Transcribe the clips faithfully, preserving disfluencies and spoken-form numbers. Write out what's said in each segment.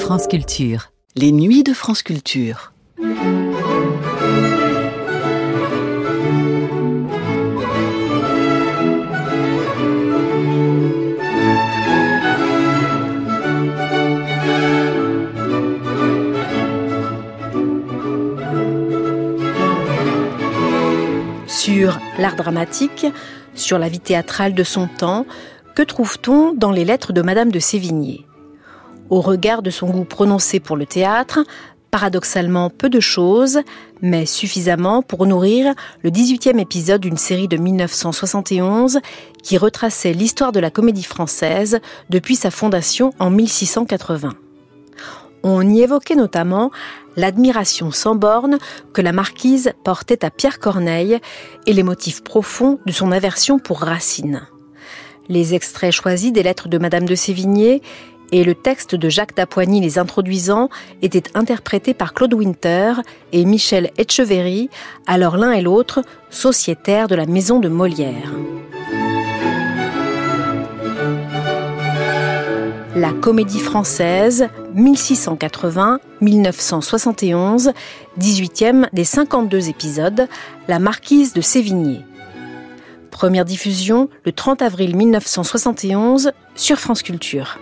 France Culture. Les nuits de France Culture. Sur l'art dramatique, sur la vie théâtrale de son temps, que trouve-t-on dans les lettres de Madame de Sévigné ? Au regard de son goût prononcé pour le théâtre, paradoxalement peu de choses, mais suffisamment pour nourrir le dix-huitième épisode d'une série de mille neuf cent soixante et onze qui retraçait l'histoire de la comédie française depuis sa fondation en mille six cent quatre-vingts. On y évoquait notamment l'admiration sans borne que la marquise portait à Pierre Corneille et les motifs profonds de son aversion pour Racine. Les extraits choisis des lettres de Madame de Sévigné et le texte de Jacques d'Appoigny les introduisant étaient interprétés par Claude Winter et Michel Etcheverry, alors l'un et l'autre sociétaires de la maison de Molière. La comédie française, mille six cent quatre-vingts à mille neuf cent soixante et onze, dix-huitième des cinquante-deux épisodes, La Marquise de Sévigné. Première diffusion le trente avril mille neuf cent soixante et onze sur France Culture.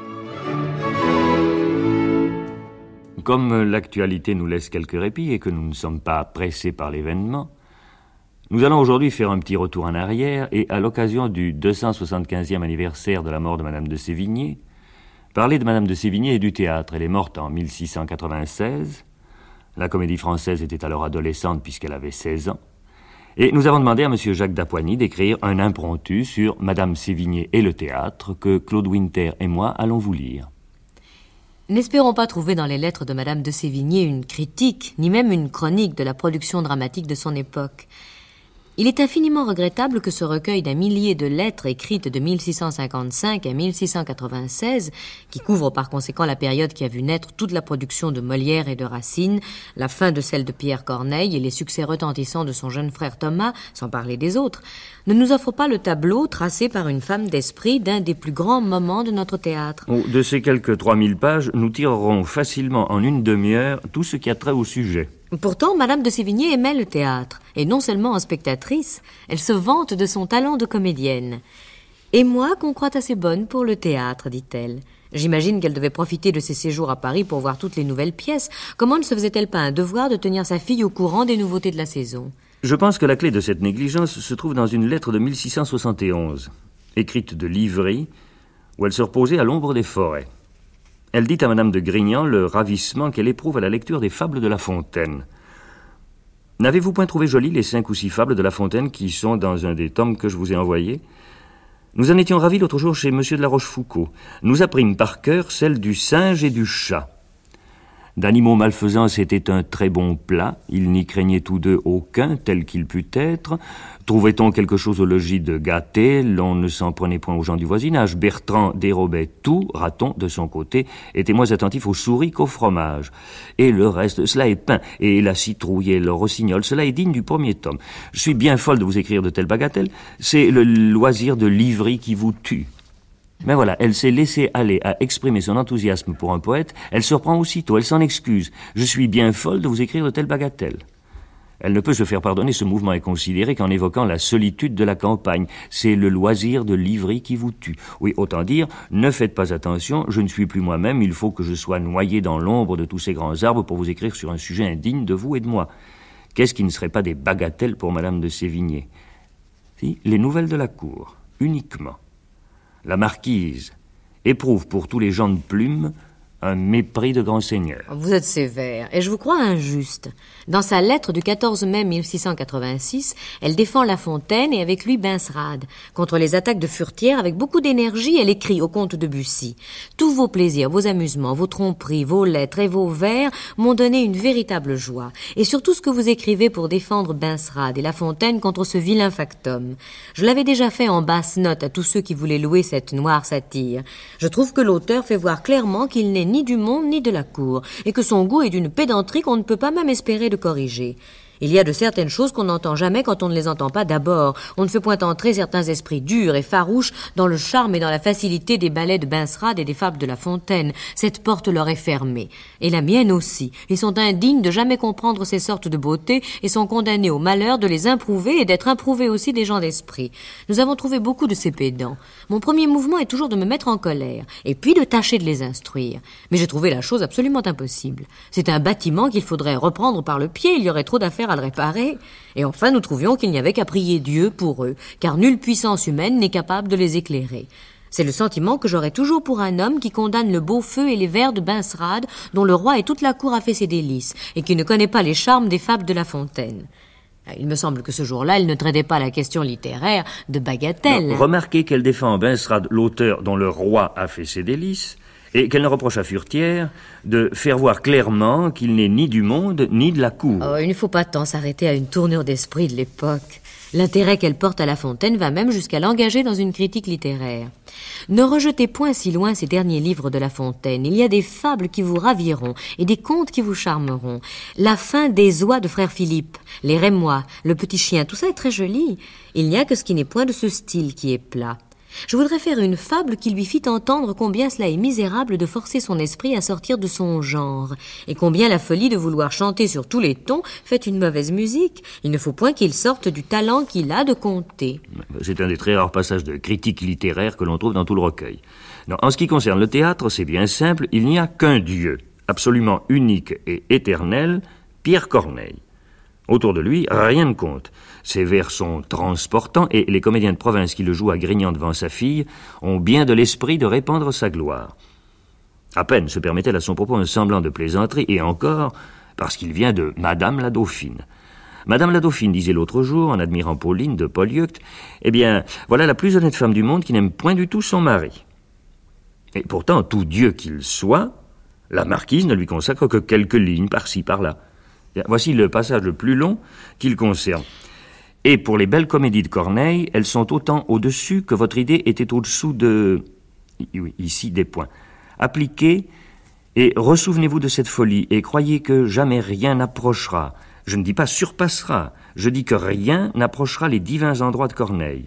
Comme l'actualité nous laisse quelques répits et que nous ne sommes pas pressés par l'événement, nous allons aujourd'hui faire un petit retour en arrière et, à l'occasion du deux cent soixante-quinzième anniversaire de la mort de Madame de Sévigné, parler de Madame de Sévigné et du théâtre. Elle est morte en mille six cent quatre-vingt-seize. La comédie française était alors adolescente puisqu'elle avait seize ans. Et nous avons demandé à M. Jacques d'Appoigny d'écrire un impromptu sur Madame Sévigné et le théâtre que Claude Winter et moi allons vous lire. N'espérons pas trouver dans les lettres de Madame de Sévigné une critique, ni même une chronique de la production dramatique de son époque. Il est infiniment regrettable que ce recueil d'un millier de lettres écrites de mille six cent cinquante-cinq à mille six cent quatre-vingt-seize, qui couvre par conséquent la période qui a vu naître toute la production de Molière et de Racine, la fin de celle de Pierre Corneille et les succès retentissants de son jeune frère Thomas, sans parler des autres, ne nous offre pas le tableau tracé par une femme d'esprit d'un des plus grands moments de notre théâtre. Oh, de ces quelques trois mille pages, nous tirerons facilement en une demi-heure tout ce qui a trait au sujet. Pourtant, Madame de Sévigné aimait le théâtre, et non seulement en spectatrice, elle se vante de son talent de comédienne. « Et moi, qu'on croit assez bonne pour le théâtre, dit-elle. J'imagine qu'elle devait profiter de ses séjours à Paris pour voir toutes les nouvelles pièces. Comment ne se faisait-elle pas un devoir de tenir sa fille au courant des nouveautés de la saison ?» Je pense que la clé de cette négligence se trouve dans une lettre de mille six cent soixante et onze, écrite de Livry, où elle se reposait à l'ombre des forêts. Elle dit à Madame de Grignan le ravissement qu'elle éprouve à la lecture des fables de La Fontaine. « N'avez-vous point trouvé jolies les cinq ou six fables de La Fontaine qui sont dans un des tomes que je vous ai envoyés ? Nous en étions ravis l'autre jour chez Monsieur de la Rochefoucauld. Nous apprîmes par cœur celle du singe et du chat. D'animaux malfaisants, c'était un très bon plat. Ils n'y craignaient tous deux aucun, tel qu'il pût être. Trouvait-on quelque chose au logis de gâté, l'on ne s'en prenait point aux gens du voisinage. Bertrand dérobait tout, Raton, de son côté, était moins attentif aux souris qu'au fromage. Et le reste, cela est peint. Et la citrouille et le rossignol, cela est digne du premier tome. Je suis bien folle de vous écrire de telles bagatelles. C'est le loisir de Livry qui vous tue. Mais voilà, elle s'est laissée aller à exprimer son enthousiasme pour un poète. Elle se reprend aussitôt, elle s'en excuse. Je suis bien folle de vous écrire de telles bagatelles. Elle ne peut se faire pardonner ce mouvement inconsidéré qu'en évoquant la solitude de la campagne. C'est le loisir de Livry qui vous tue. Oui, autant dire, ne faites pas attention, je ne suis plus moi-même, il faut que je sois noyé dans l'ombre de tous ces grands arbres pour vous écrire sur un sujet indigne de vous et de moi. Qu'est-ce qui ne serait pas des bagatelles pour Madame de Sévigné ? Si, les nouvelles de la cour, uniquement. La marquise éprouve pour tous les gens de plume un mépris de grand seigneur. Vous êtes sévère, et je vous crois injuste. Dans sa lettre du quatorze mai mille six cent quatre-vingt-six, elle défend La Fontaine et avec lui Benserade. Contre les attaques de Furetière, avec beaucoup d'énergie, elle écrit au comte de Bussy. Tous vos plaisirs, vos amusements, vos tromperies, vos lettres et vos vers m'ont donné une véritable joie. Et surtout ce que vous écrivez pour défendre Benserade et La Fontaine contre ce vilain factum. Je l'avais déjà fait en basse note à tous ceux qui voulaient louer cette noire satire. Je trouve que l'auteur fait voir clairement qu'il n'est ni du monde ni de la cour, et que son goût est d'une pédanterie qu'on ne peut pas même espérer de corriger. Il y a de certaines choses qu'on n'entend jamais quand on ne les entend pas d'abord. On ne fait point entrer certains esprits durs et farouches dans le charme et dans la facilité des ballets de Benserade et des fables de La Fontaine. Cette porte leur est fermée. Et la mienne aussi. Ils sont indignes de jamais comprendre ces sortes de beautés et sont condamnés au malheur de les improuver et d'être improuvés aussi des gens d'esprit. Nous avons trouvé beaucoup de ces pédants. Mon premier mouvement est toujours de me mettre en colère et puis de tâcher de les instruire. Mais j'ai trouvé la chose absolument impossible. C'est un bâtiment qu'il faudrait reprendre par le pied. Il y aurait trop d'affaires à le réparer. Et enfin, nous trouvions qu'il n'y avait qu'à prier Dieu pour eux, car nulle puissance humaine n'est capable de les éclairer. C'est le sentiment que j'aurais toujours pour un homme qui condamne le beau feu et les vers de Benserade, dont le roi et toute la cour a fait ses délices, et qui ne connaît pas les charmes des fables de La Fontaine. Il me semble que ce jour-là, elle ne traitait pas la question littéraire de bagatelle. Non, remarquez qu'elle défend Benserade, l'auteur dont le roi a fait ses délices, et qu'elle ne reproche à Furetière de faire voir clairement qu'il n'est ni du monde ni de la cour. Oh, il ne faut pas tant s'arrêter à une tournure d'esprit de l'époque. L'intérêt qu'elle porte à La Fontaine va même jusqu'à l'engager dans une critique littéraire. Ne rejetez point si loin ces derniers livres de La Fontaine. Il y a des fables qui vous raviront et des contes qui vous charmeront. La fin des oies de frère Philippe, les Rémois, le petit chien, tout ça est très joli. Il n'y a que ce qui n'est point de ce style qui est plat. Je voudrais faire une fable qui lui fit entendre combien cela est misérable de forcer son esprit à sortir de son genre, et combien la folie de vouloir chanter sur tous les tons fait une mauvaise musique. Il ne faut point qu'il sorte du talent qu'il a de conter. C'est un des très rares passages de critique littéraire que l'on trouve dans tout le recueil. Non, en ce qui concerne le théâtre, c'est bien simple, il n'y a qu'un dieu, absolument unique et éternel, Pierre Corneille. Autour de lui, rien ne compte. Ses vers sont transportants et les comédiens de province qui le jouent à Grignan devant sa fille ont bien de l'esprit de répandre sa gloire. À peine se permettait à son propos un semblant de plaisanterie, et encore parce qu'il vient de Madame la Dauphine. Madame la Dauphine disait l'autre jour, en admirant Pauline de Polyeucte, « Eh bien, voilà la plus honnête femme du monde qui n'aime point du tout son mari. » Et pourtant, tout Dieu qu'il soit, la marquise ne lui consacre que quelques lignes par-ci, par-là. Voici le passage le plus long qu'il concerne. Et pour les belles comédies de Corneille, elles sont autant au-dessus que votre idée était au-dessous de... Oui, ici, des points. Appliquez et ressouvenez-vous de cette folie et croyez que jamais rien n'approchera. Je ne dis pas surpassera, je dis que rien n'approchera les divins endroits de Corneille.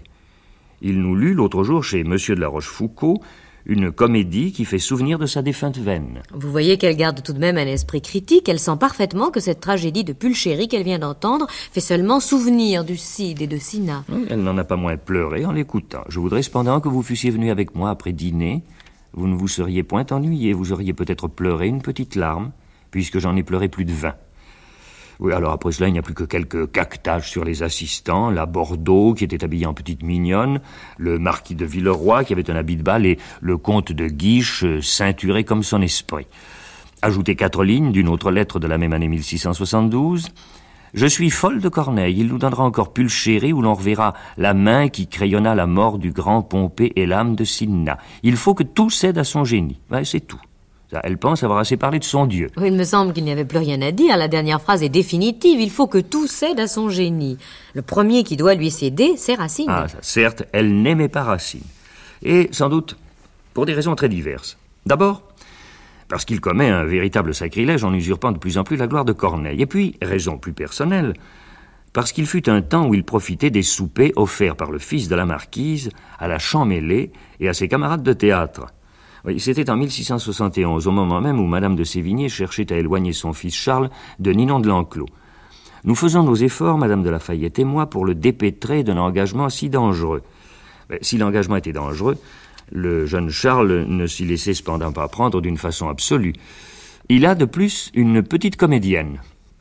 Il nous lut l'autre jour chez Monsieur de la Rochefoucauld une comédie qui fait souvenir de sa défunte veine. Vous voyez qu'elle garde tout de même un esprit critique. Elle sent parfaitement que cette tragédie de Pulchérie qu'elle vient d'entendre fait seulement souvenir du Cid et de Cinna. Oui, elle n'en a pas moins pleuré en l'écoutant. Je voudrais cependant que vous fussiez venu avec moi après dîner. Vous ne vous seriez point ennuyé. Vous auriez peut-être pleuré une petite larme, puisque j'en ai pleuré plus de vingt. Oui, alors après cela, il n'y a plus que quelques caquetages sur les assistants, la Bordeaux qui était habillée en petite mignonne, le marquis de Villeroy qui avait un habit de bal et le comte de Guiche ceinturé comme son esprit. Ajoutez quatre lignes d'une autre lettre de la même année mille six cent soixante-douze. Je suis folle de Corneille, il nous donnera encore Pulchérie où l'on reverra la main qui crayonna la mort du grand Pompée et l'âme de Cinna. Il faut que tout cède à son génie. Ouais, c'est tout. Elle pense avoir assez parlé de son Dieu. Oui, il me semble qu'il n'y avait plus rien à dire. La dernière phrase est définitive. Il faut que tout cède à son génie. Le premier qui doit lui céder, c'est Racine. Ah, ça, certes, elle n'aimait pas Racine. Et sans doute pour des raisons très diverses. D'abord, parce qu'il commet un véritable sacrilège en usurpant de plus en plus la gloire de Corneille. Et puis, raison plus personnelle, parce qu'il fut un temps où il profitait des soupers offerts par le fils de la marquise à la Champmeslé et à ses camarades de théâtre. Oui, c'était en mille six cent soixante et onze, au moment même où Madame de Sévigné cherchait à éloigner son fils Charles de Ninon de l'Enclos. Nous faisons nos efforts, Madame de Lafayette et moi, pour le dépêtrer d'un engagement si dangereux. Mais si l'engagement était dangereux, le jeune Charles ne s'y laissait cependant pas prendre d'une façon absolue. Il a de plus une petite comédienne,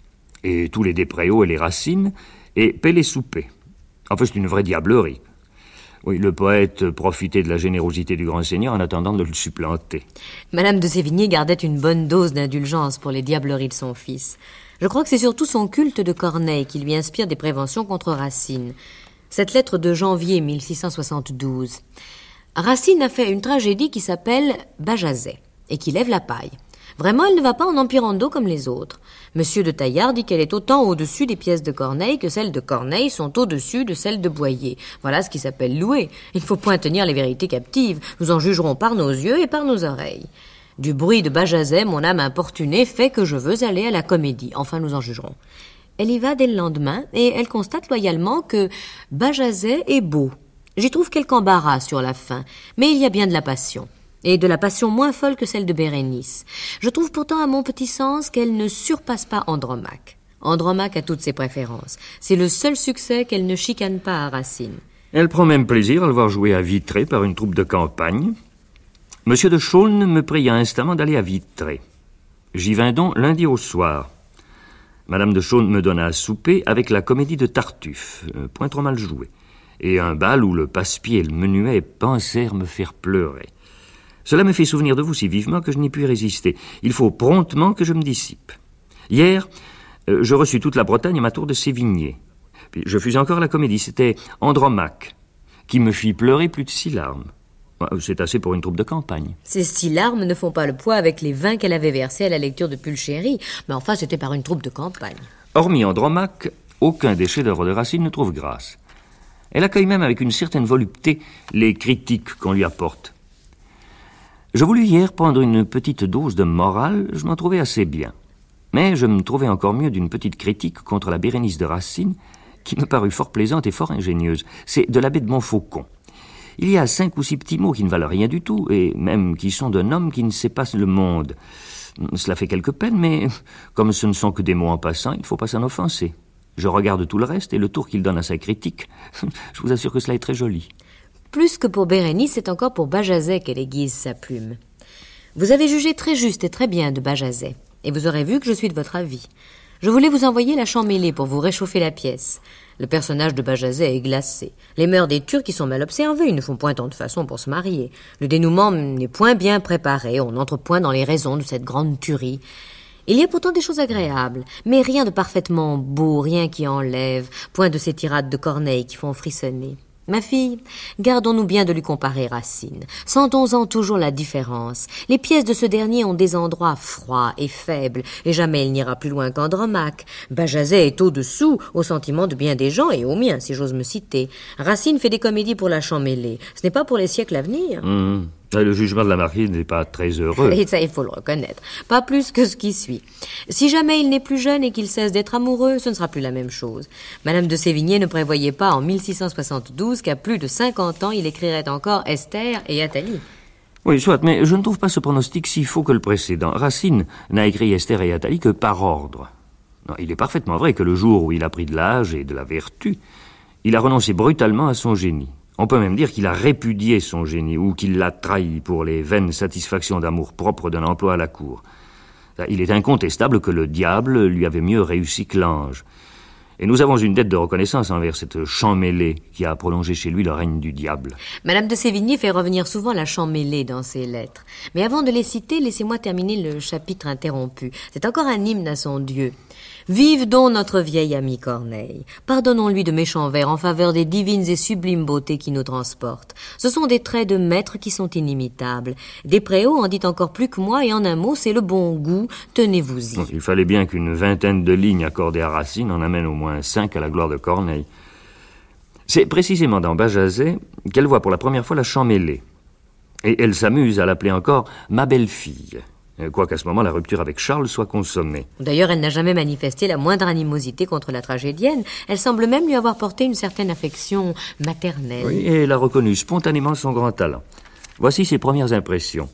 et tous les Despréaux et les Racine, et paie les soupers. Enfin, c'est une vraie diablerie. Oui, le poète profitait de la générosité du grand seigneur en attendant de le supplanter. Madame de Sévigné gardait une bonne dose d'indulgence pour les diableries de son fils. Je crois que c'est surtout son culte de Corneille qui lui inspire des préventions contre Racine. Cette lettre de janvier mille six cent soixante-douze. Racine a fait une tragédie qui s'appelle Bajazet et qui lève la paille. Vraiment, elle ne va pas en empirant comme les autres. Monsieur de Taillard dit qu'elle est autant au-dessus des pièces de Corneille que celles de Corneille sont au-dessus de celles de Boyer. Voilà ce qui s'appelle louer. Il ne faut point tenir les vérités captives. Nous en jugerons par nos yeux et par nos oreilles. Du bruit de Bajazet, mon âme importunée fait que je veux aller à la comédie. Enfin, nous en jugerons. Elle y va dès le lendemain et elle constate loyalement que Bajazet est beau. J'y trouve quelque embarras sur la fin, mais il y a bien de la passion. Et de la passion moins folle que celle de Bérénice. Je trouve pourtant à mon petit sens qu'elle ne surpasse pas Andromaque. Andromaque a toutes ses préférences. C'est le seul succès qu'elle ne chicane pas à Racine. Elle prend même plaisir à le voir jouer à Vitré par une troupe de campagne. Monsieur de Chaulnes me pria instamment d'aller à Vitré. J'y vins donc lundi au soir. Madame de Chaulnes me donna à souper avec la comédie de Tartuffe, point trop mal jouée, et un bal où le passe-pied et le menuet pensèrent me faire pleurer. Cela me fait souvenir de vous si vivement que je n'y puis résister. Il faut promptement que je me dissipe. Hier, euh, je reçus toute la Bretagne à ma tour de Sévigné. Puis je fus encore à la comédie, c'était Andromaque, qui me fit pleurer plus de six larmes. C'est assez pour une troupe de campagne. Ces six larmes ne font pas le poids avec les vingt qu'elle avait versés à la lecture de Pulchéry, mais enfin c'était par une troupe de campagne. Hormis Andromaque, aucun des chefs-d'œuvre de Racine ne trouve grâce. Elle accueille même avec une certaine volupté les critiques qu'on lui apporte. Je voulus hier prendre une petite dose de morale, je m'en trouvais assez bien. Mais je me trouvais encore mieux d'une petite critique contre la Bérénice de Racine, qui me parut fort plaisante et fort ingénieuse. C'est de l'abbé de Montfaucon. Il y a cinq ou six petits mots qui ne valent rien du tout, et même qui sont d'un homme qui ne sait pas le monde. Cela fait quelque peine, mais comme ce ne sont que des mots en passant, il ne faut pas s'en offenser. Je regarde tout le reste, et le tour qu'il donne à sa critique, je vous assure que cela est très joli. Plus que pour Bérénice, c'est encore pour Bajazet qu'elle aiguise sa plume. Vous avez jugé très juste et très bien de Bajazet, et vous aurez vu que je suis de votre avis. Je voulais vous envoyer la Champmélé pour vous réchauffer la pièce. Le personnage de Bajazet est glacé. Les mœurs des Turcs y sont mal observées, ils ne font point tant de façons pour se marier. Le dénouement n'est point bien préparé, on n'entre point dans les raisons de cette grande tuerie. Il y a pourtant des choses agréables, mais rien de parfaitement beau, rien qui enlève, point de ces tirades de Corneille qui font frissonner. Ma fille, gardons-nous bien de lui comparer Racine. Sentons-en toujours la différence. Les pièces de ce dernier ont des endroits froids et faibles, et jamais il n'ira plus loin qu'Andromaque. Bajazet est au-dessous, au sentiment de bien des gens, et au mien, si j'ose me citer. Racine fait des comédies pour la Champmélé. Ce n'est pas pour les siècles à venir. Mmh. Le jugement de la marquise n'est pas très heureux. Et ça, il faut le reconnaître. Pas plus que ce qui suit. Si jamais il n'est plus jeune et qu'il cesse d'être amoureux, ce ne sera plus la même chose. Madame de Sévigné ne prévoyait pas en mille six cent soixante-douze qu'à plus de cinquante ans, il écrirait encore Esther et Athalie. Oui, soit, mais je ne trouve pas ce pronostic si faux que le précédent. Racine n'a écrit Esther et Athalie que par ordre. Non, il est parfaitement vrai que le jour où il a pris de l'âge et de la vertu, il a renoncé brutalement à son génie. On peut même dire qu'il a répudié son génie ou qu'il l'a trahi pour les vaines satisfactions d'amour-propre d'un emploi à la cour. Il est incontestable que le diable lui avait mieux réussi que l'ange. Et nous avons une dette de reconnaissance envers cette Champmélé qui a prolongé chez lui le règne du diable. Madame de Sévigné fait revenir souvent la Champmélé dans ses lettres. Mais avant de les citer, laissez-moi terminer le chapitre interrompu. C'est encore un hymne à son Dieu. Vive donc notre vieil ami Corneille. Pardonnons-lui de méchants vers en faveur des divines et sublimes beautés qui nous transportent. Ce sont des traits de maître qui sont inimitables. Despréaux en dit encore plus que moi, et en un mot, c'est le bon goût. Tenez-vous-y. Il fallait bien qu'une vingtaine de lignes accordées à Racine en amène au moins cinq à la gloire de Corneille. C'est précisément dans Bajazet qu'elle voit pour la première fois la Champmélé. Et elle s'amuse à l'appeler encore « ma belle-fille ». Quoiqu'à ce moment, la rupture avec Charles soit consommée. D'ailleurs, elle n'a jamais manifesté la moindre animosité contre la tragédienne. Elle semble même lui avoir porté une certaine affection maternelle. Oui, et elle a reconnu spontanément son grand talent. Voici ses premières impressions.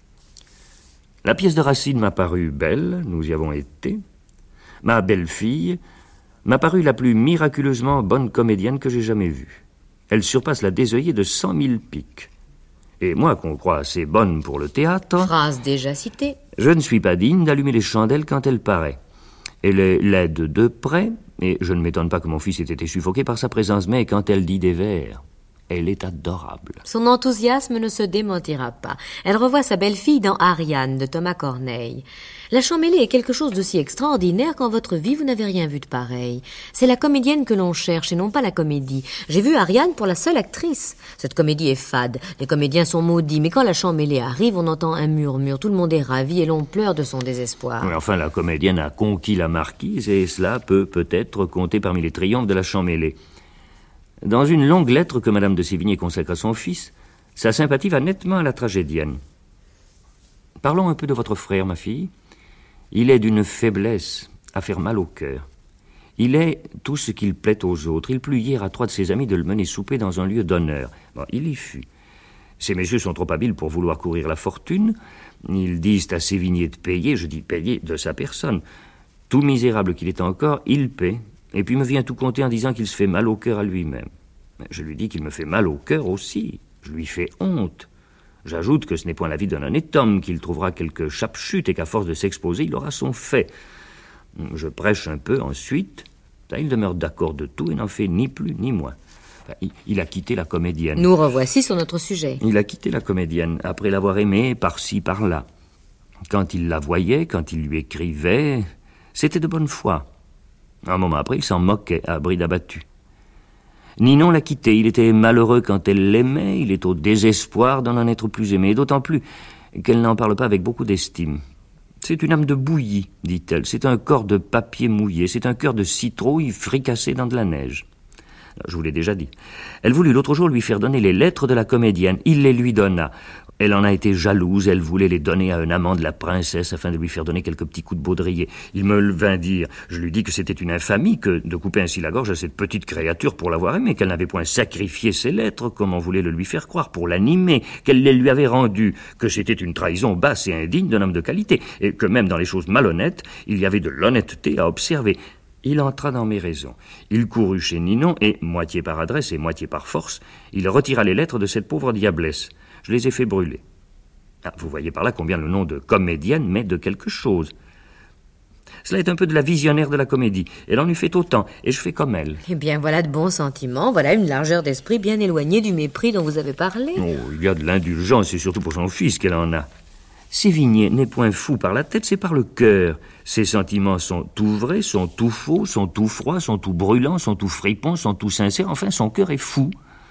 La pièce de Racine m'a paru belle, nous y avons été. Ma belle-fille m'a paru la plus miraculeusement bonne comédienne que j'ai jamais vue. Elle surpasse la désœillée de cent mille piques. Et moi, qu'on croit assez bonne pour le théâtre... Phrase déjà citée. Je ne suis pas digne d'allumer les chandelles quand elle paraît. Elle est laide de près, et je ne m'étonne pas que mon fils ait été suffoqué par sa présence, mais quand elle dit des vers, elle est adorable. Son enthousiasme ne se démentira pas. Elle revoit sa belle-fille dans Ariane de Thomas Corneille. La Champmélé est quelque chose de si extraordinaire qu'en votre vie, vous n'avez rien vu de pareil. C'est la comédienne que l'on cherche et non pas la comédie. J'ai vu Ariane pour la seule actrice. Cette comédie est fade. Les comédiens sont maudits. Mais quand la Champmélé arrive, on entend un murmure. Tout le monde est ravi et l'on pleure de son désespoir. Oui, enfin, la comédienne a conquis la marquise et cela peut peut-être compter parmi les triomphes de la Champmélé. Dans une longue lettre que Madame de Sévigné consacre à son fils, sa sympathie va nettement à la tragédienne. Parlons un peu de votre frère, ma fille. Il est d'une faiblesse à faire mal au cœur. Il est tout ce qu'il plaît aux autres. Il plut hier à trois de ses amis de le mener souper dans un lieu d'honneur. Bon, il y fut. Ces messieurs sont trop habiles pour vouloir courir la fortune. Ils disent à Sévigné de payer, je dis payer de sa personne. Tout misérable qu'il est encore, il paie, et puis me vient tout compter en disant qu'il se fait mal au cœur à lui-même. Je lui dis qu'il me fait mal au cœur aussi. Je lui fais honte. J'ajoute que ce n'est point la vie d'un honnête homme, qu'il trouvera quelque chape-chute et qu'à force de s'exposer, il aura son fait. Je prêche un peu ensuite. Il demeure d'accord de tout et n'en fait ni plus ni moins. Enfin, il, il a quitté la comédienne. Nous revoici sur notre sujet. Il a quitté la comédienne après l'avoir aimée par-ci, par-là. Quand il la voyait, quand il lui écrivait, c'était de bonne foi. Un moment après, il s'en moquait à bride abattue. Ninon l'a quitté. Il était malheureux quand elle l'aimait. Il est au désespoir d'en en être plus aimé, d'autant plus qu'elle n'en parle pas avec beaucoup d'estime. C'est une âme de bouillie, dit-elle. C'est un corps de papier mouillé. C'est un cœur de citrouille fricassé dans de la neige. Je vous l'ai déjà dit. Elle voulut l'autre jour lui faire donner les lettres de la comédienne. Il les lui donna. Elle en a été jalouse. Elle voulait les donner à un amant de la princesse afin de lui faire donner quelques petits coups de baudrier. Il me le vint dire. Je lui dis que c'était une infamie que de couper ainsi la gorge à cette petite créature pour l'avoir aimée, qu'elle n'avait point sacrifié ses lettres comme on voulait le lui faire croire pour l'animer, qu'elle les lui avait rendues, que c'était une trahison basse et indigne d'un homme de qualité, et que même dans les choses malhonnêtes, il y avait de l'honnêteté à observer. Il entra dans mes raisons. Il courut chez Ninon et, moitié par adresse et moitié par force, il retira les lettres de cette pauvre diablesse. Je les ai fait brûler. Ah, vous voyez par là combien le nom de comédienne met de quelque chose. Cela est un peu de la visionnaire de la comédie. Elle en eût fait autant, et je fais comme elle. Eh bien, voilà de bons sentiments, voilà une largeur d'esprit bien éloignée du mépris dont vous avez parlé. Oh, il y a de l'indulgence, et surtout pour son fils qu'elle en a. Sévigné n'est point fou par la tête, c'est par le cœur. Ses sentiments sont tout vrais, sont tout faux, sont tout froids, sont tout brûlants, sont tout fripons, sont tout sincères. Enfin, son cœur est fou.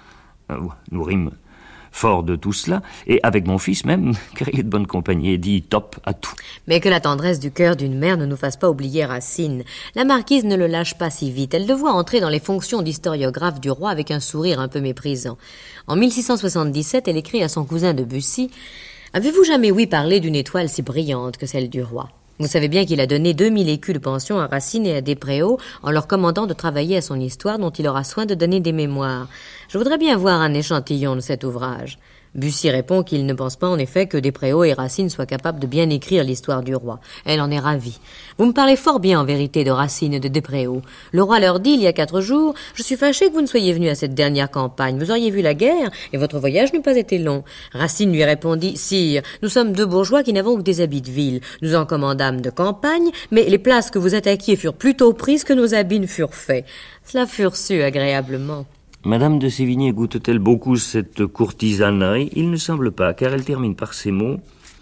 Nous rîmes fort de tout cela, et avec mon fils même, car il est de bonne compagnie et dit top à tout. Mais que la tendresse du cœur d'une mère ne nous fasse pas oublier Racine. La marquise ne le lâche pas si vite. Elle le voit entrer dans les fonctions d'historiographe du roi avec un sourire un peu méprisant. En mille six cent soixante-dix-sept, elle écrit à son cousin de Bussy: « Avez-vous jamais ouï parler d'une étoile si brillante que celle du roi ? Vous savez bien qu'il a donné deux mille écus de pension à Racine et à Despréaux en leur commandant de travailler à son histoire dont il aura soin de donner des mémoires. Je voudrais bien voir un échantillon de cet ouvrage. » Bussy répond qu'il ne pense pas en effet que Despréaux et Racine soient capables de bien écrire l'histoire du roi. Elle en est ravie. Vous me parlez fort bien en vérité de Racine et de Despréaux. Le roi leur dit il y a quatre jours: « Je suis fâché que vous ne soyez venu à cette dernière campagne. Vous auriez vu la guerre et votre voyage n'eût pas été long. » Racine lui répondit: « Sire, nous sommes deux bourgeois qui n'avons que des habits de ville. Nous en commandâmes de campagne, mais les places que vous attaquiez furent plus tôt prises que nos habits ne furent faits. » Cela fut reçu agréablement. Madame de Sévigné goûte-t-elle beaucoup cette courtisanerie? Il ne semble pas, car elle termine par ces mots: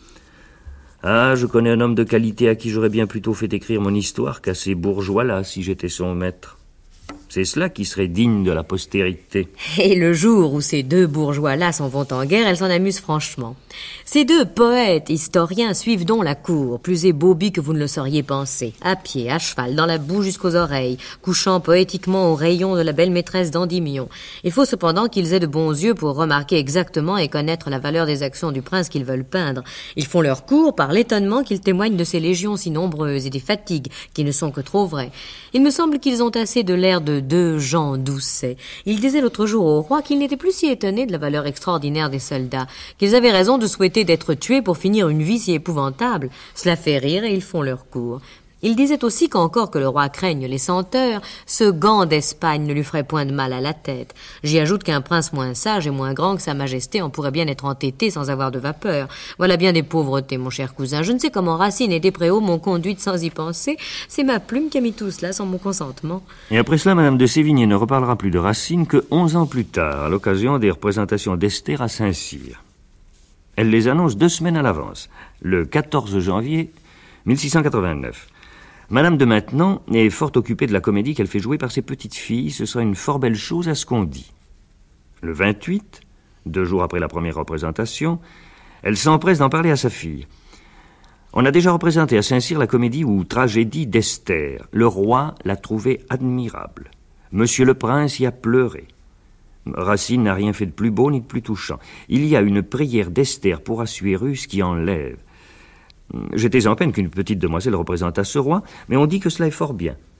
« Ah, je connais un homme de qualité à qui j'aurais bien plutôt fait écrire mon histoire qu'à ces bourgeois-là, si j'étais son maître. » C'est cela qui serait digne de la postérité. Et le jour où ces deux bourgeois-là s'en vont en guerre, elle s'en amuse franchement. Ces deux poètes, historiens, suivent donc la cour, plus ébobis que vous ne le sauriez penser, à pied, à cheval, dans la boue jusqu'aux oreilles, couchant poétiquement aux rayons de la belle maîtresse d'Endymion. Il faut cependant qu'ils aient de bons yeux pour remarquer exactement et connaître la valeur des actions du prince qu'ils veulent peindre. Ils font leur cours par l'étonnement qu'ils témoignent de ces légions si nombreuses et des fatigues qui ne sont que trop vraies. Il me semble qu'ils ont assez de l'air de deux Jean Doucet. Il disait l'autre jour au roi qu'il n'était plus si étonné de la valeur extraordinaire des soldats, qu'ils avaient raison de souhaiter d'être tués pour finir une vie si épouvantable. Cela fait rire et ils font leur cours. Il disait aussi qu'encore que le roi craigne les senteurs, ce gant d'Espagne ne lui ferait point de mal à la tête. J'y ajoute qu'un prince moins sage et moins grand que sa majesté en pourrait bien être entêté sans avoir de vapeur. Voilà bien des pauvretés, mon cher cousin. Je ne sais comment Racine et Despréaux m'ont conduite sans y penser. C'est ma plume qui a mis tout cela sans mon consentement. Et après cela, Madame de Sévigné ne reparlera plus de Racine que onze ans plus tard, à l'occasion des représentations d'Esther à Saint-Cyr. Elle les annonce deux semaines à l'avance, le quatorze janvier mille six cent quatre-vingt-neuf. Madame de Maintenon est fort occupée de la comédie qu'elle fait jouer par ses petites filles. Ce sera une fort belle chose à ce qu'on dit. Le vingt-huit, deux jours après la première représentation, elle s'empresse d'en parler à sa fille. On a déjà représenté à Saint-Cyr la comédie ou tragédie d'Esther. Le roi l'a trouvée admirable. Monsieur le prince y a pleuré. Racine n'a rien fait de plus beau ni de plus touchant. Il y a une prière d'Esther pour Assuérus qui enlève. J'étais en peine qu'une petite demoiselle représentât ce roi, mais on dit que cela est fort bien.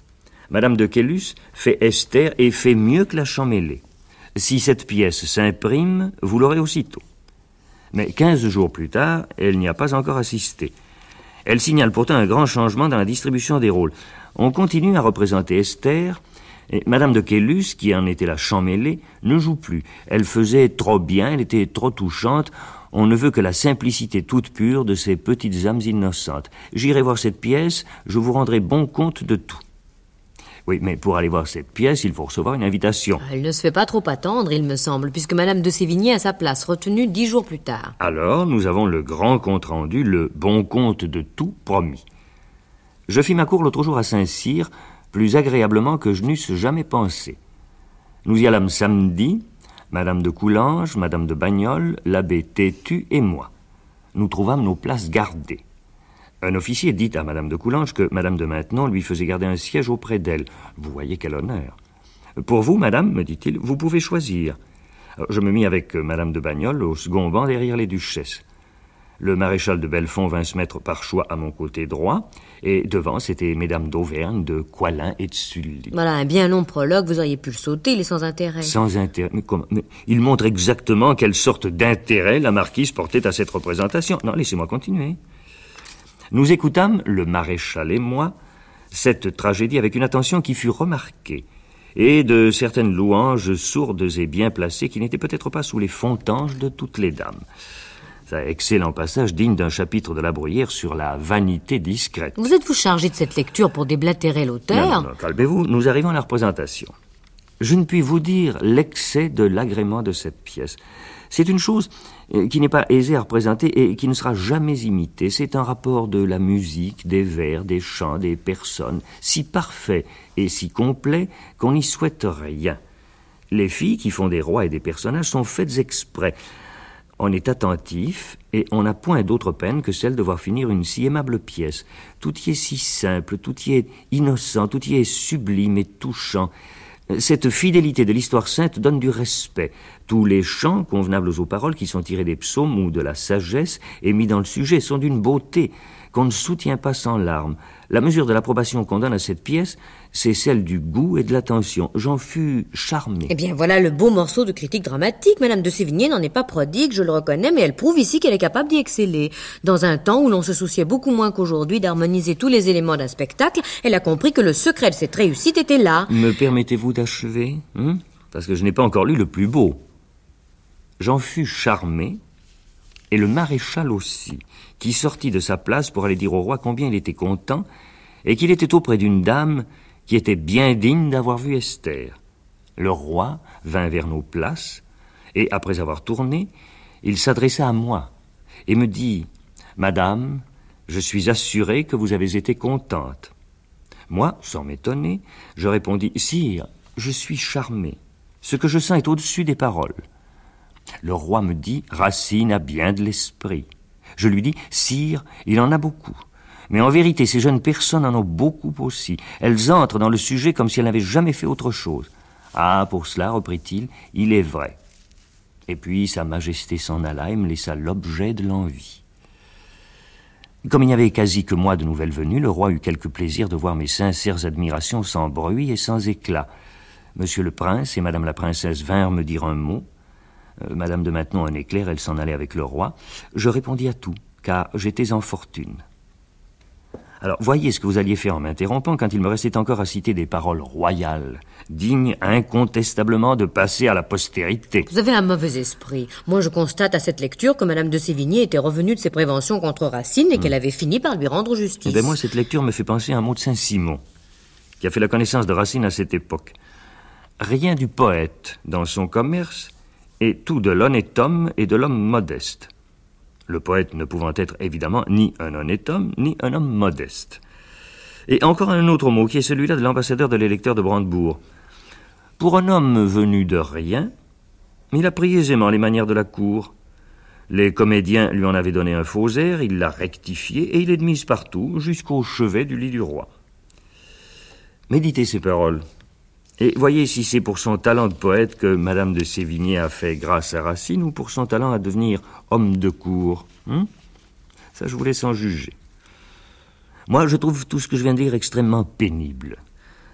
Madame de Caylus fait Esther et fait mieux que la Champmeslé. Si cette pièce s'imprime, vous l'aurez aussitôt. Mais quinze jours plus tard, elle n'y a pas encore assisté. Elle signale pourtant un grand changement dans la distribution des rôles. On continue à représenter Esther, et Madame de Caylus, qui en était la Champmeslé, ne joue plus. Elle faisait trop bien, elle était trop touchante. On ne veut que la simplicité toute pure de ces petites âmes innocentes. J'irai voir cette pièce, je vous rendrai bon compte de tout. Oui, mais pour aller voir cette pièce, il faut recevoir une invitation. Elle ne se fait pas trop attendre, il me semble, puisque Madame de Sévigné a sa place retenue dix jours plus tard. Alors, nous avons le grand compte-rendu, le bon compte de tout promis. Je fis ma cour l'autre jour à Saint-Cyr, plus agréablement que je n'eusse jamais pensé. Nous y allâmes samedi, Madame de Coulanges, Madame de Bagnols, l'abbé Tétu et moi. Nous trouvâmes nos places gardées. Un officier dit à Madame de Coulanges que Madame de Maintenon lui faisait garder un siège auprès d'elle. Vous voyez quel honneur. Pour vous, Madame, me dit-il, vous pouvez choisir. Alors, je me mis avec Madame de Bagnols au second banc derrière les duchesses. Le maréchal de Bellefonds vint se mettre par choix à mon côté droit, et devant, c'était Mesdames d'Auvergne, de Coislin et de Sully. Voilà, un bien long prologue, vous auriez pu le sauter, il est sans intérêt. Sans intérêt mais comment mais il montre exactement quelle sorte d'intérêt la marquise portait à cette représentation. Non, laissez-moi continuer. Nous écoutâmes, le maréchal et moi, cette tragédie avec une attention qui fut remarquée, et de certaines louanges sourdes et bien placées qui n'étaient peut-être pas sous les fontanges de toutes les dames. C'est un excellent passage digne d'un chapitre de La Bruyère sur la vanité discrète. Vous êtes-vous chargé de cette lecture pour déblatérer l'auteur? Non, non, non, calmez-vous, nous arrivons à la représentation. Je ne puis vous dire l'excès de l'agrément de cette pièce. C'est une chose qui n'est pas aisée à représenter et qui ne sera jamais imitée. C'est un rapport de la musique, des vers, des chants, des personnes, si parfait et si complet qu'on n'y souhaite rien. Les filles qui font des rois et des personnages sont faites exprès. On est attentif et on n'a point d'autre peine que celle de voir finir une si aimable pièce. Tout y est si simple, tout y est innocent, tout y est sublime et touchant. Cette fidélité de l'histoire sainte donne du respect. Tous les chants convenables aux paroles qui sont tirés des psaumes ou de la sagesse et mis dans le sujet sont d'une beauté qu'on ne soutient pas sans larmes. La mesure de l'approbation qu'on donne à cette pièce, c'est celle du goût et de l'attention. J'en fus charmé. Eh bien, voilà le beau morceau de critique dramatique. Madame de Sévigné n'en est pas prodigue, je le reconnais, mais elle prouve ici qu'elle est capable d'y exceller. Dans un temps où l'on se souciait beaucoup moins qu'aujourd'hui d'harmoniser tous les éléments d'un spectacle, elle a compris que le secret de cette réussite était là. Me permettez-vous d'achever, hein? Parce que je n'ai pas encore lu le plus beau. J'en fus charmé, et le maréchal aussi, qui sortit de sa place pour aller dire au roi combien il était content et qu'il était auprès d'une dame qui était bien digne d'avoir vu Esther. Le roi vint vers nos places et, après avoir tourné, il s'adressa à moi et me dit « Madame, je suis assuré que vous avez été contente. » Moi, sans m'étonner, je répondis « Sire, je suis charmé. Ce que je sens est au-dessus des paroles. » Le roi me dit « Racine a bien de l'esprit. » Je lui dis « Sire, il en a beaucoup. Mais en vérité, ces jeunes personnes en ont beaucoup aussi. Elles entrent dans le sujet comme si elles n'avaient jamais fait autre chose. » « Ah, pour cela, reprit-il, il est vrai. » Et puis sa majesté s'en alla et me laissa l'objet de l'envie. Comme il n'y avait quasi que moi de nouvelles venues, le roi eut quelque plaisir de voir mes sincères admirations sans bruit et sans éclat. Monsieur le prince et madame la princesse vinrent me dire un mot. Euh, madame de Maintenon un éclair, elle s'en allait avec le roi. Je répondis à tout, car j'étais en fortune. Alors, voyez ce que vous alliez faire en m'interrompant quand il me restait encore à citer des paroles royales, dignes incontestablement de passer à la postérité. Vous avez un mauvais esprit. Moi, je constate à cette lecture que Madame de Sévigné était revenue de ses préventions contre Racine et mmh. qu'elle avait fini par lui rendre justice. Eh bien, moi, cette lecture me fait penser à un mot de Saint-Simon, qui a fait la connaissance de Racine à cette époque. Rien du poète dans son commerce et tout de l'honnête homme et de l'homme modeste. Le poète ne pouvant être évidemment ni un honnête homme, ni un homme modeste. Et encore un autre mot, qui est celui-là de l'ambassadeur de l'électeur de Brandebourg. Pour un homme venu de rien, il a pris aisément les manières de la cour. Les comédiens lui en avaient donné un faux air, il l'a rectifié, et il est de mise partout, jusqu'au chevet du lit du roi. Méditez ces paroles. Et voyez si c'est pour son talent de poète que Madame de Sévigné a fait grâce à Racine ou pour son talent à devenir homme de cour. Hum? Ça, je vous laisse en juger. Moi, je trouve tout ce que je viens de dire extrêmement pénible.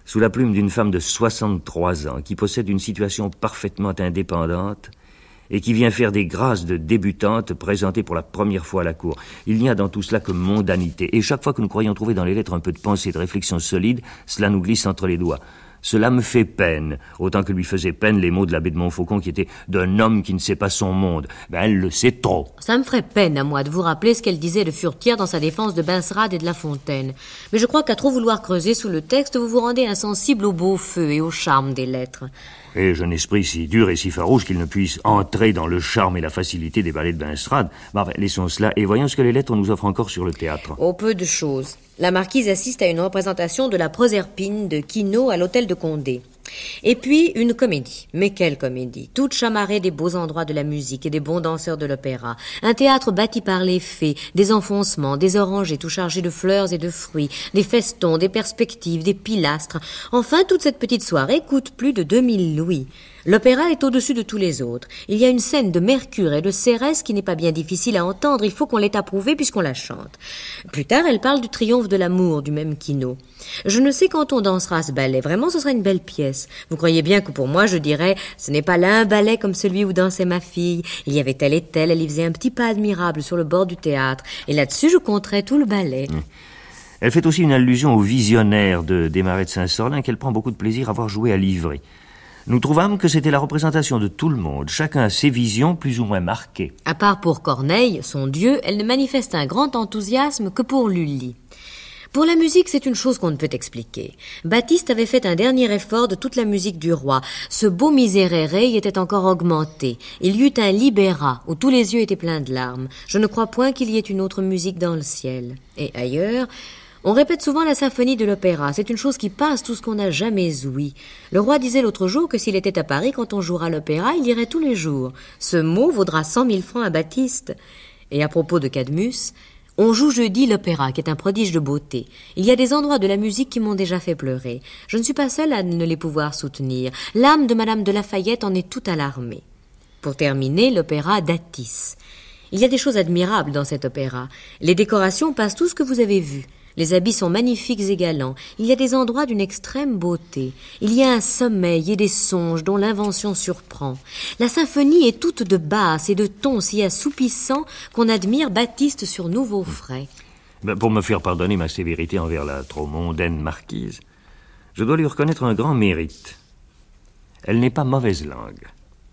sous la plume d'une femme de soixante-trois ans, qui possède une situation parfaitement indépendante et qui vient faire des grâces de débutante présentées pour la première fois à la cour. Il n'y a dans tout cela que mondanité, et chaque fois que nous croyons trouver dans les lettres un peu de pensée et de réflexion solide, cela nous glisse entre les doigts. Cela me fait peine, autant que lui faisaient peine les mots de l'abbé de Montfaucon qui étaient d'un homme qui ne sait pas son monde. Ben, elle le sait trop. Ça me ferait peine à moi de vous rappeler ce qu'elle disait de Furetière dans sa défense de Benserade et de La Fontaine. Mais je crois qu'à trop vouloir creuser sous le texte, vous vous rendez insensible au beau feu et au charme des lettres. Et j'ai un esprit si dur et si farouche qu'il ne puisse entrer dans le charme et la facilité des ballets de Benserade. Ben, enfin, laissons cela et voyons ce que les lettres nous offrent encore sur le théâtre. Oh, peu de choses. La marquise assiste à une représentation de la Proserpine de Quinault à l'hôtel de Condé. Et puis, une comédie. Mais quelle comédie! Toute chamarrée des beaux endroits de la musique et des bons danseurs de l'opéra. Un théâtre bâti par les fées, des enfoncements, des orangers tout chargés de fleurs et de fruits, des festons, des perspectives, des pilastres. Enfin, toute cette petite soirée coûte plus de deux mille louis. L'opéra est au-dessus de tous les autres. Il y a une scène de Mercure et de Cérès qui n'est pas bien difficile à entendre. Il faut qu'on l'ait approuvée puisqu'on la chante. Plus tard, elle parle du triomphe de l'amour du même Quinault. Je ne sais quand on dansera ce ballet. Vraiment, ce sera une belle pièce. Vous croyez bien que pour moi, je dirais, ce n'est pas là un ballet comme celui où dansait ma fille. Il y avait telle et telle, elle y faisait un petit pas admirable sur le bord du théâtre. Et là-dessus, je compterais tout le ballet. Mmh. Elle fait aussi une allusion au visionnaire de Desmarais de Saint-Sorlin qu'elle prend beaucoup de plaisir à voir jouer à Livry. Nous trouvâmes que c'était la représentation de tout le monde. Chacun a ses visions plus ou moins marquées. À part pour Corneille, son dieu, elle ne manifeste un grand enthousiasme que pour Lully. Pour la musique, c'est une chose qu'on ne peut expliquer. Baptiste avait fait un dernier effort de toute la musique du roi. Ce beau miserere y était encore augmenté. Il y eut un libéra, où tous les yeux étaient pleins de larmes. Je ne crois point qu'il y ait une autre musique dans le ciel. Et ailleurs, on répète souvent la symphonie de l'opéra. C'est une chose qui passe tout ce qu'on n'a jamais ouï. Le roi disait l'autre jour que s'il était à Paris, quand on jouera l'opéra, il irait tous les jours. Ce mot vaudra cent mille francs à Baptiste. Et à propos de Cadmus, on joue jeudi l'opéra, qui est un prodige de beauté. Il y a des endroits de la musique qui m'ont déjà fait pleurer. Je ne suis pas seule à ne les pouvoir soutenir. L'âme de Madame de Lafayette en est toute alarmée. Pour terminer, l'opéra d'Attis. Il y a des choses admirables dans cet opéra. Les décorations passent tout ce que vous avez vu. Les habits sont magnifiques et galants. Il y a des endroits d'une extrême beauté. Il y a un sommeil et des songes dont l'invention surprend. La symphonie est toute de basses et de tons si assoupissants qu'on admire Baptiste sur nouveaux frais. Ben, pour me faire pardonner ma sévérité envers la trop mondaine marquise, je dois lui reconnaître un grand mérite. Elle n'est pas mauvaise langue.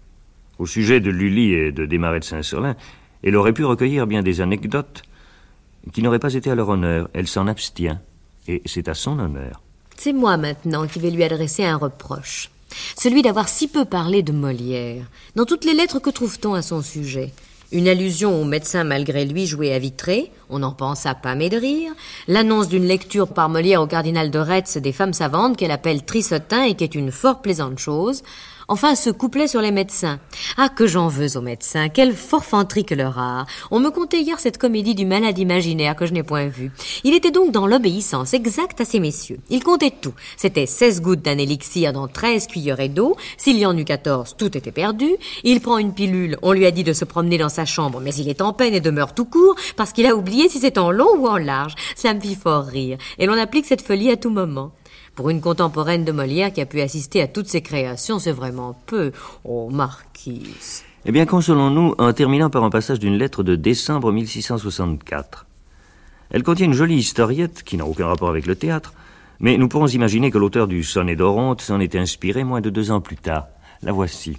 Au sujet de Lully et de Desmarais de Saint-Sorlin, elle aurait pu recueillir bien des anecdotes qui n'aurait pas été à leur honneur. Elle s'en abstient, et c'est à son honneur. C'est moi maintenant qui vais lui adresser un reproche. Celui d'avoir si peu parlé de Molière. Dans toutes les lettres, que trouve-t-on à son sujet? Une allusion au médecin malgré lui joué à Vitré, on n'en pense à pas mais de rire. L'annonce d'une lecture par Molière au cardinal de Retz des femmes savantes qu'elle appelle Trissotin et qui est une fort plaisante chose. Enfin, ce couplet sur les médecins. Ah, que j'en veux aux médecins, quelle forfanterie que leur art. On me contait hier cette comédie du malade imaginaire que je n'ai point vue. Il était donc dans l'obéissance exacte à ces messieurs. Il comptait tout. C'était seize gouttes d'un élixir dans treize cuillerées d'eau. S'il y en eut quatorze, tout était perdu. Il prend une pilule, on lui a dit de se promener dans sa chambre, mais il est en peine et demeure tout court parce qu'il a oublié si c'est en long ou en large. Cela me fit fort rire. Et l'on applique cette folie à tout moment. Pour une contemporaine de Molière qui a pu assister à toutes ses créations, c'est vraiment peu. Oh, marquise. Eh bien, consolons-nous en terminant par un passage d'une lettre de décembre mille six cent soixante-quatre. Elle contient une jolie historiette qui n'a aucun rapport avec le théâtre, mais nous pourrons imaginer que l'auteur du Sonnet d'Oronte s'en est inspiré moins de deux ans plus tard. La voici.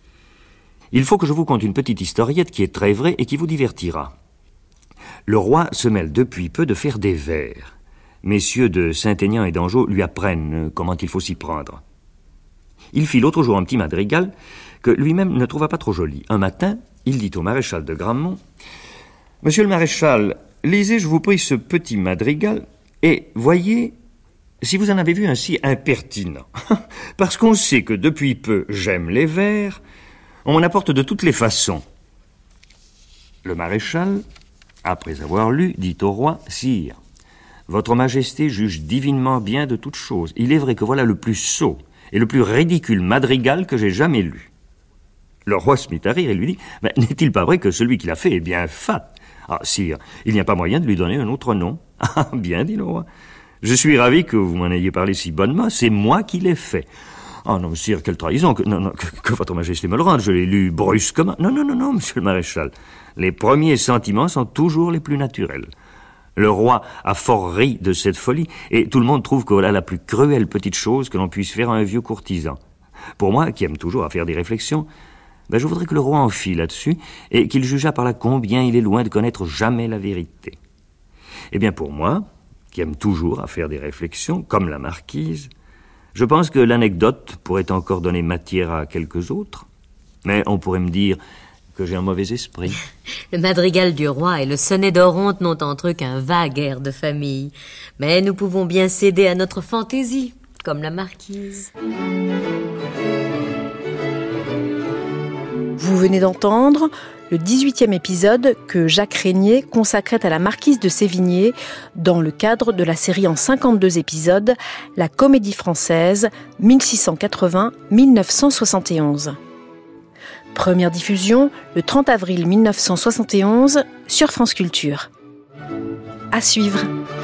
Il faut que je vous conte une petite historiette qui est très vraie et qui vous divertira. Le roi se mêle depuis peu de faire des vers. Messieurs de Saint-Aignan et d'Anjou lui apprennent comment il faut s'y prendre. Il fit l'autre jour un petit madrigal que lui-même ne trouva pas trop joli. Un matin, il dit au maréchal de Gramont: « Monsieur le maréchal, lisez, je vous prie, ce petit madrigal, et voyez si vous en avez vu un si impertinent. Parce qu'on sait que depuis peu, j'aime les vers, on m'en apporte de toutes les façons. » Le maréchal, après avoir lu, dit au roi: « Sire, Votre Majesté juge divinement bien de toutes choses. Il est vrai que voilà le plus sot et le plus ridicule madrigal que j'ai jamais lu. » Le roi se mit à rire et lui dit: « N'est-il pas vrai que celui qui l'a fait est bien fat? Ah, sire, il n'y a pas moyen de lui donner un autre nom. » « Ah, bien, dit le roi. Je suis ravi que vous m'en ayez parlé si bonnement, c'est moi qui l'ai fait. Oh non, sire, quelle trahison, que, non, non, que, que votre majesté me le rende, je l'ai lu brusquement. Non, non, non, non, monsieur le maréchal, les premiers sentiments sont toujours les plus naturels. Le roi a fort ri de cette folie, et tout le monde trouve que voilà la plus cruelle petite chose que l'on puisse faire à un vieux courtisan. Pour moi, qui aime toujours à faire des réflexions, ben je voudrais que le roi en fît là-dessus, et qu'il jugeât par là combien il est loin de connaître jamais la vérité. Eh bien pour moi, qui aime toujours à faire des réflexions, comme la marquise, je pense que l'anecdote pourrait encore donner matière à quelques autres, mais on pourrait me dire que j'ai un mauvais esprit. Le madrigal du roi et le sonnet d'Oronte n'ont entre eux qu'un vague air de famille. Mais nous pouvons bien céder à notre fantaisie, comme la marquise. Vous venez d'entendre le dix-huitième épisode que Jacques Régnier consacrait à la marquise de Sévigné dans le cadre de la série en cinquante-deux épisodes, la Comédie Française mille six cent quatre-vingts à mille neuf cent soixante et onze. Première diffusion le trente avril mille neuf cent soixante et onze sur France Culture. À suivre.